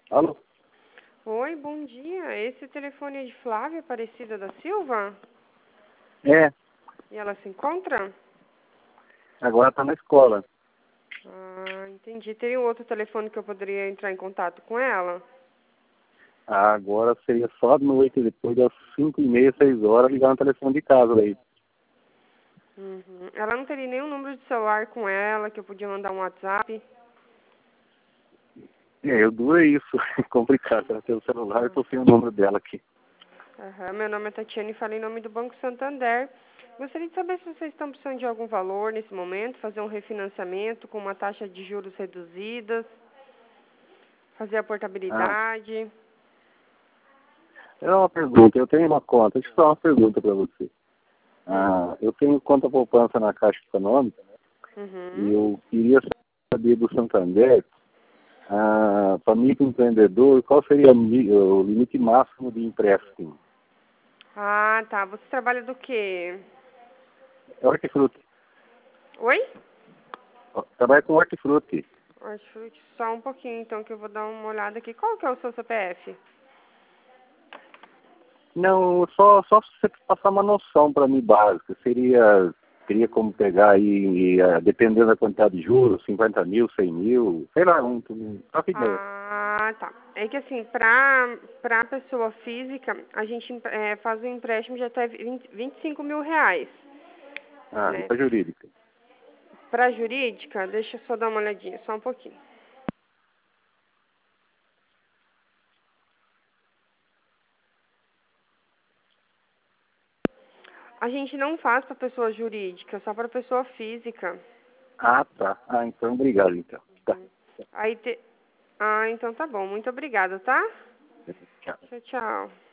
Alô? Oi, bom dia. Esse telefone é de Flávia Aparecida da Silva? É, E ela se encontra? agora tá na escola. Ah, entendi. Teria um outro telefone que eu poderia entrar em contato com ela? Agora seria só à noite, depois das 5h30, 6 horas, ligar no telefone de casa aí. Uhum. Ela não teria nenhum número de celular com ela que eu podia mandar um WhatsApp? Eu duro é isso, é complicado. Ela tem o celular, eu Ah, tô sem o número dela aqui. aham. Meu nome é Tatiana e falei em nome do Banco Santander. Gostaria de saber se vocês estão precisando de algum valor nesse momento, fazer um refinanciamento com uma taxa de juros reduzidas, fazer a Ah, portabilidade. é uma pergunta, eu tenho uma conta, deixa eu fazer uma pergunta para você. Hum. Eu tenho conta poupança na Caixa Econômica e Uhum. eu queria saber do Santander, para microempreendedor, qual seria o limite máximo de empréstimo? Ah, tá. Você trabalha do quê? É hortifruti. Oi? Trabalha com hortifruti. Hortifruti. Só um pouquinho, então, que eu vou dar uma olhada aqui. Qual que é o seu CPF? Não, só se você passar uma noção para mim básica. Teria como pegar aí, dependendo da quantidade de juros, 50 mil, 100 mil, sei lá, só que ideia. Ah, tá. É que assim, pra pessoa física, a gente faz um empréstimo de até 25 mil reais, E né? para jurídica. Pra jurídica, deixa eu só dar uma olhadinha, só um pouquinho. A gente não faz pra pessoa jurídica, só pra pessoa física. Tá. Então obrigado, então. Tá. Uhum. Aí te... Ah, então tá bom. Muito obrigada, tá? Tchau. Tchau, tchau.